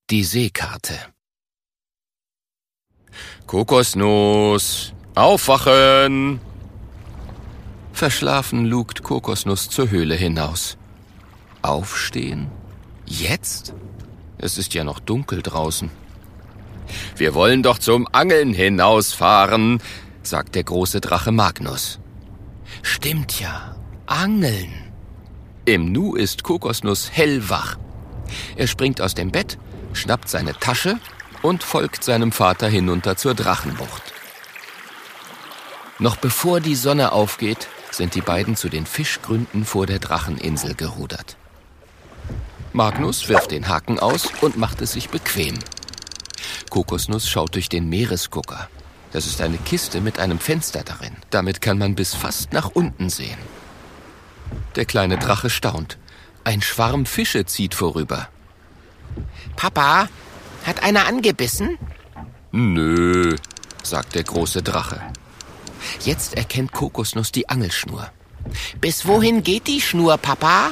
Die Seekarte. Kokosnuss, aufwachen! Verschlafen lugt Kokosnuss zur Höhle hinaus. Aufstehen? Jetzt? Es ist ja noch dunkel draußen. Wir wollen doch zum Angeln hinausfahren, sagt der große Drache Magnus. Stimmt ja, Angeln. Im Nu ist Kokosnuss hellwach. Er springt aus dem Bett, schnappt seine Tasche und folgt seinem Vater hinunter zur Drachenbucht. Noch bevor die Sonne aufgeht, sind die beiden zu den Fischgründen vor der Dracheninsel gerudert. Magnus wirft den Haken aus und macht es sich bequem. Kokosnuss schaut durch den Meeresgucker. Das ist eine Kiste mit einem Fenster darin. Damit kann man bis fast nach unten sehen. Der kleine Drache staunt. Ein Schwarm Fische zieht vorüber. Papa, hat einer angebissen? Nö, sagt der große Drache. Jetzt erkennt Kokosnuss die Angelschnur. Bis wohin geht die Schnur, Papa?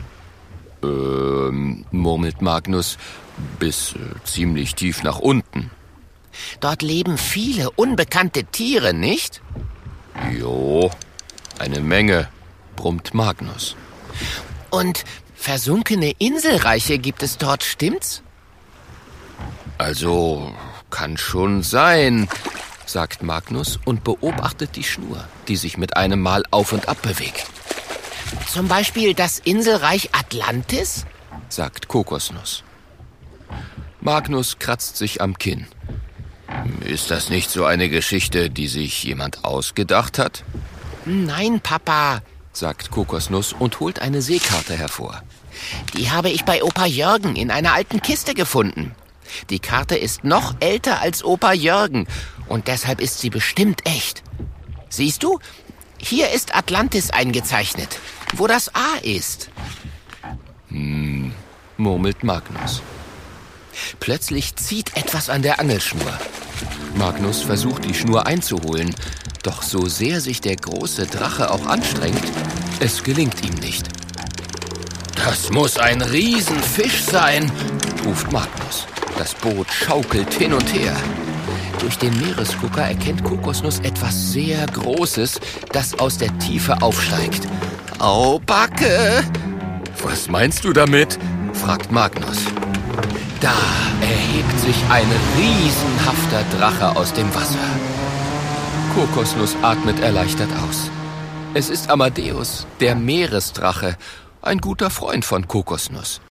Murmelt Magnus, bis ziemlich tief nach unten. Dort leben viele unbekannte Tiere, nicht? Jo, eine Menge, brummt Magnus. Und versunkene Inselreiche gibt es dort, stimmt's? Also, kann schon sein, sagt Magnus und beobachtet die Schnur, die sich mit einem Mal auf und ab bewegt. Zum Beispiel das Inselreich Atlantis? Sagt Kokosnuss. Magnus kratzt sich am Kinn. Ist das nicht so eine Geschichte, die sich jemand ausgedacht hat? Nein, Papa, sagt Kokosnuss und holt eine Seekarte hervor. Die habe ich bei Opa Jürgen in einer alten Kiste gefunden. Die Karte ist noch älter als Opa Jürgen und deshalb ist sie bestimmt echt. Siehst du, hier ist Atlantis eingezeichnet, wo das A ist. Murmelt Magnus. Plötzlich zieht etwas an der Angelschnur. Magnus versucht, die Schnur einzuholen, doch so sehr sich der große Drache auch anstrengt, es gelingt ihm nicht. Das muss ein Riesenfisch sein, ruft Magnus. Das Boot schaukelt hin und her. Durch den Meeresgucker erkennt Kokosnuss etwas sehr Großes, das aus der Tiefe aufsteigt. Au, Backe! Was meinst du damit? Fragt Magnus. Da erhebt sich ein riesenhafter Drache aus dem Wasser. Kokosnuss atmet erleichtert aus. Es ist Amadeus, der Meeresdrache, ein guter Freund von Kokosnuss.